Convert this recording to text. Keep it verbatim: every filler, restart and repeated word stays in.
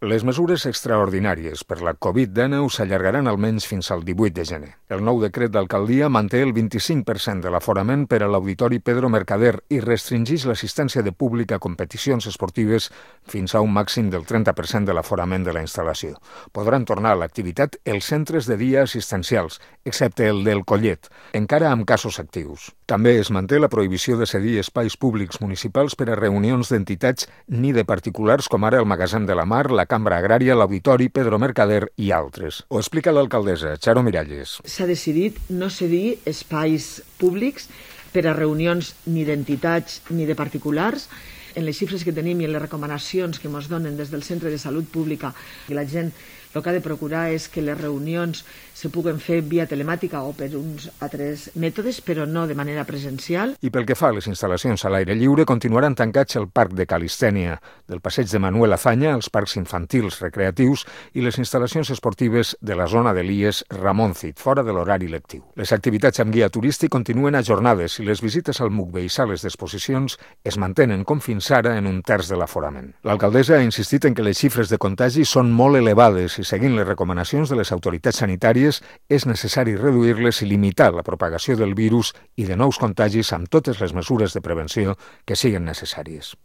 Les mesures extraordinàries per la covid dinou s'allargaran almenys fins al divuit de gener. El nou decret d'alcaldia manté el vint-i-cinc per cent de l'aforament per a l'Auditori Pedro Mercader i restringeix l'assistència de públic a competicions esportives fins a un màxim del trenta per cent de l'aforament de la instal·lació. Podran tornar a l'activitat els centres de dia assistencials, excepte el del Collet, encara amb casos actius. També es manté la prohibició de cedir espais públics municipals per a reunions d'entitats ni de particulars com ara el Magatzem de la Mar, la Cambra Agrària, l'Auditori, Pedro Mercader i altres. Ho explica l'alcaldessa, Charo Miralles. S'ha decidit no cedir espais públics per a reunions ni d'entitats ni de particulars. En les xifres que tenim i en les recomanacions que ens donen des del Centre de Salut Pública, que la gent el que ha de procurar és que les reunions se puguen fer via telemàtica o per uns altres mètodes, però no de manera presencial. I pel que fa a les instal·lacions a l'aire lliure, continuaran tancats el Parc de Calistènia, del Passeig de Manuel Azaña, els parcs infantils recreatius i les instal·lacions esportives de la zona de l'I E S Ramon Cid, fora de l'horari lectiu. Les activitats amb guia turístic continuen ajornades i les visites al M U C B i sales d'exposicions es mantenen com fins ara en un terç de l'aforament. L'alcaldessa ha insistit en que les xifres de contagi són molt elevades i seguint les recomanacions de les autoritats sanitàries és necessari reduir-les i limitar la propagació del virus i de nous contagis amb totes les mesures de prevenció que siguin necessàries.